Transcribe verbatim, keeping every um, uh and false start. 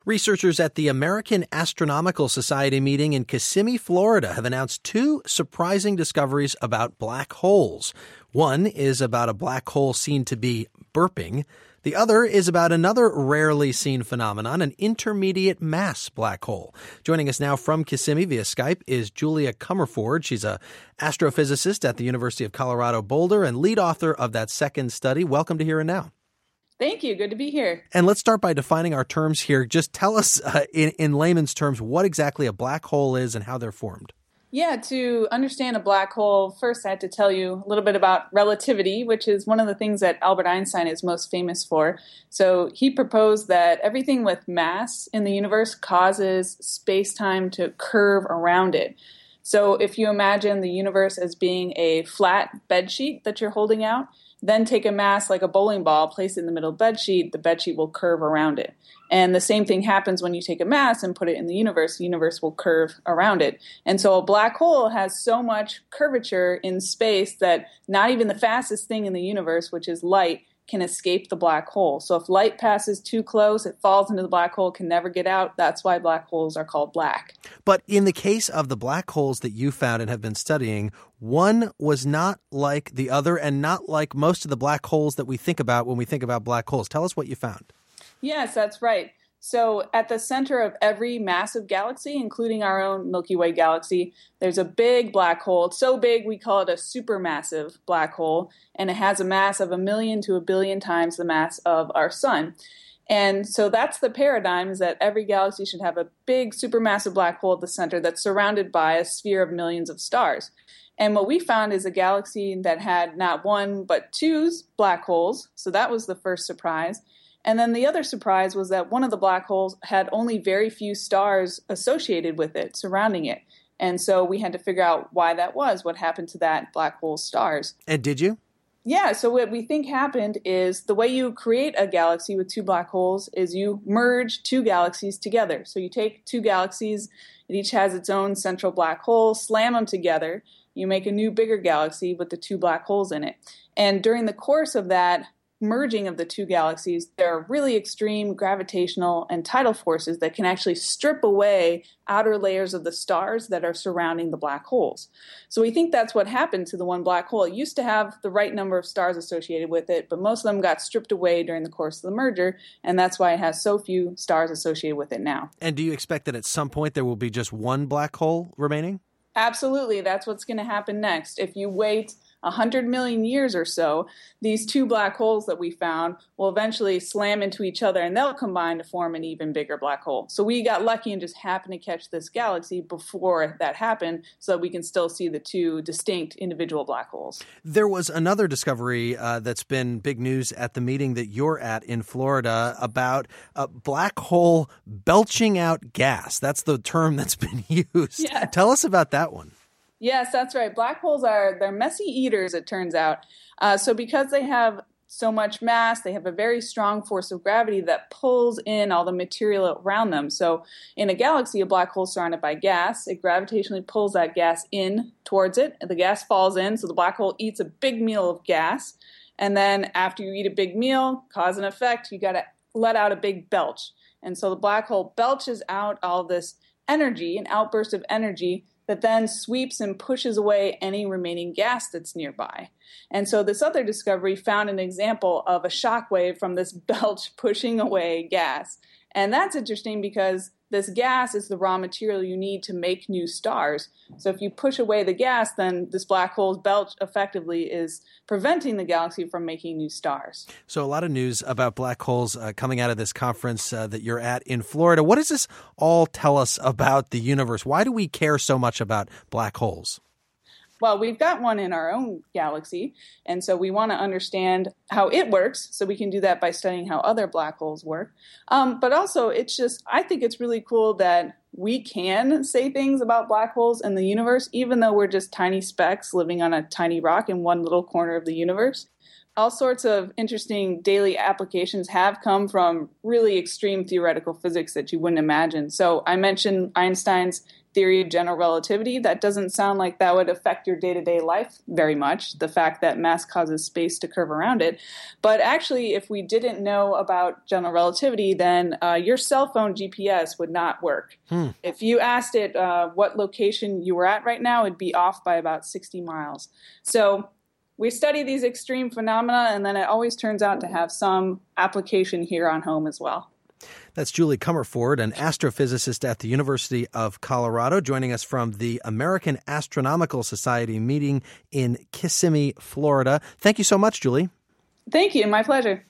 Researchers at the American Astronomical Society meeting in Kissimmee, Florida, have announced two surprising discoveries about black holes. One is about a black hole seen to be burping. The other is about another rarely seen phenomenon, an intermediate mass black hole. Joining us now from Kissimmee via Skype is Julia Comerford. She's a astrophysicist at the University of Colorado Boulder and lead author of that second study. Welcome to Here and Now. Thank you. Good to be here. And let's start by defining our terms here. Just tell us uh, in, in layman's terms what exactly a black hole is and how they're formed. Yeah, to understand a black hole, first I have to tell you a little bit about relativity, which is one of the things that Albert Einstein is most famous for. So he proposed that everything with mass in the universe causes space-time to curve around it. So if you imagine the universe as being a flat bedsheet that you're holding out, then take a mass like a bowling ball, place it in the middle of the bedsheet, the bedsheet will curve around it. And the same thing happens when you take a mass and put it in the universe, the universe will curve around it. And so a black hole has so much curvature in space that not even the fastest thing in the universe, which is light, can escape the black hole. So if light passes too close, it falls into the black hole, can never get out. That's why black holes are called black. But in the case of the black holes that you found and have been studying, one was not like the other and not like most of the black holes that we think about when we think about black holes. Tell us what you found. Yes, that's right. So at the center of every massive galaxy, including our own Milky Way galaxy, there's a big black hole. It's so big we call it a supermassive black hole, and it has a mass of a million to a billion times the mass of our sun. And so that's the paradigm, is that every galaxy should have a big supermassive black hole at the center that's surrounded by a sphere of millions of stars. And what we found is a galaxy that had not one but two black holes. So that was the first surprise. And then the other surprise was that one of the black holes had only very few stars associated with it, surrounding it. And so we had to figure out why that was, what happened to that black hole's stars. And did you? Yeah, so what we think happened is the way you create a galaxy with two black holes is you merge two galaxies together. So you take two galaxies, it each has its own central black hole, slam them together, you make a new bigger galaxy with the two black holes in it. And during the course of that merging of the two galaxies, there are really extreme gravitational and tidal forces that can actually strip away outer layers of the stars that are surrounding the black holes. So we think that's what happened to the one black hole. It used to have the right number of stars associated with it, but most of them got stripped away during the course of the merger, and that's why it has so few stars associated with it now. And do you expect that at some point there will be just one black hole remaining? Absolutely. That's what's going to happen next. If you wait one hundred million years or so, these two black holes that we found will eventually slam into each other and they'll combine to form an even bigger black hole. So we got lucky and just happened to catch this galaxy before that happened so that we can still see the two distinct individual black holes. There was another discovery uh, that's been big news at the meeting that you're at in Florida about a black hole belching out gas. That's the term that's been used. Yeah. Tell us about that one. Yes, that's right. Black holes are, they're messy eaters, it turns out. Uh, so because they have so much mass, they have a very strong force of gravity that pulls in all the material around them. So in a galaxy, a black hole is surrounded by gas. It gravitationally pulls that gas in towards it. And the gas falls in, so the black hole eats a big meal of gas. And then after you eat a big meal, cause and effect, you got to let out a big belch. And so the black hole belches out all this energy, an outburst of energy, that then sweeps and pushes away any remaining gas that's nearby. And so this other discovery found an example of a shock wave from this belch pushing away gas. And that's interesting because this gas is the raw material you need to make new stars. So if you push away the gas, then this black hole's belch effectively is preventing the galaxy from making new stars. So a lot of news about black holes uh, coming out of this conference uh, that you're at in Florida. What does this all tell us about the universe? Why do we care so much about black holes? Well, we've got one in our own galaxy, and so we want to understand how it works, so we can do that by studying how other black holes work. Um, but also, it's just, I think it's really cool that we can say things about black holes in the universe, even though we're just tiny specks living on a tiny rock in one little corner of the universe. all sorts of interesting daily applications have come from really extreme theoretical physics that you wouldn't imagine. So I mentioned Einstein's theory of general relativity. That doesn't sound like that would affect your day-to-day life very much, the fact that mass causes space to curve around it. But actually, if we didn't know about general relativity, then uh, your cell phone G P S would not work. Hmm. If you asked it uh, what location you were at right now, it'd be off by about sixty miles. So we study these extreme phenomena, and then it always turns out to have some application here on home as well. That's Julie Comerford, an astrophysicist at the University of Colorado, joining us from the American Astronomical Society meeting in Kissimmee, Florida. Thank you so much, Julie. Thank you. My pleasure.